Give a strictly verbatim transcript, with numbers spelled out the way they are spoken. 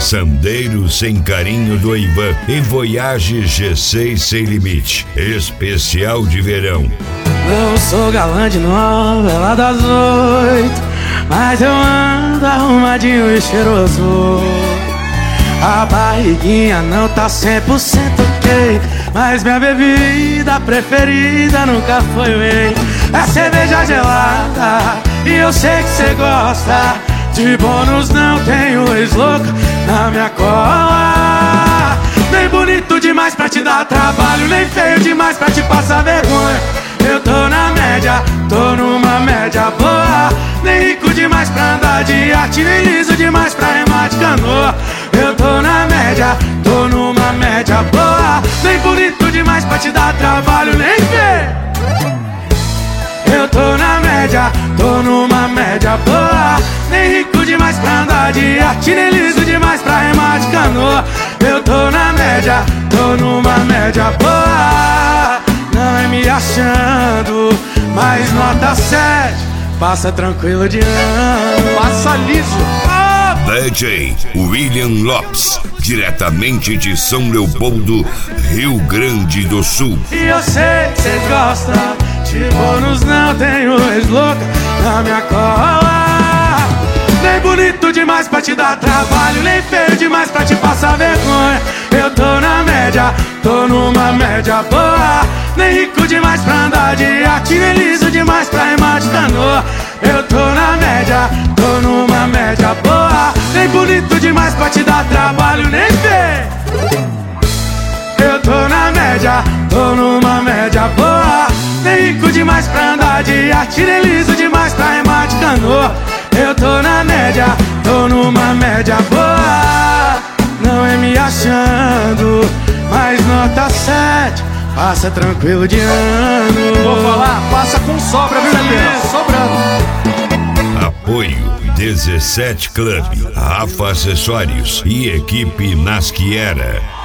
Sandeiro Sem Carinho do Ivan e Voyage G seis Sem Limite, especial de verão. Não sou galã de novela das oito, mas eu ando arrumadinho e cheiroso. A barriguinha não tá cem por cento ok, mas minha bebida preferida nunca foi whey. É cerveja gelada e eu sei que cê gosta. De bônus não tenho ex-louca na minha cola. Nem bonito demais pra te dar trabalho, nem feio demais pra te passar vergonha. Eu tô na média, tô numa média boa. Nem rico demais pra andar de arte, nem liso demais pra remar de canoa. Eu tô na média, tô numa média boa. Nem bonito demais pra te dar trabalho, nem feio. Eu tô na média, tô numa média boa. Nem rico demais pra andar de arte, nem liso demais pra remar de canoa. Eu tô na média, tô numa média boa. Não é me achando, mas nota sete. Passa tranquilo de ano, passa liso. D J William Lopes, diretamente de São Leopoldo, Rio Grande do Sul. E eu sei que cê gosta, de bônus não tenho ex-louca na minha cola. Nem bonito demais pra te dar trabalho, nem feio demais pra te passar vergonha. Eu tô na média, tô numa média boa. Nem rico demais pra andar de arte, nem liso demais pra remar de canoa. Eu tô na média, tô numa média boa. Nem bonito demais pra te dar trabalho, nem feio. Eu tô na média, tô numa média boa. Nem rico demais pra andar de arte, nem liso demais pra remar de canoa. Eu tô na média, tô numa média boa. Não é me achando, mas nota sete. Passa tranquilo de ano. Vou falar, passa com sobra, viu, Juliano? Sobrando. Apoio dezessete Club, Rafa Acessórios e equipe Nasquiera.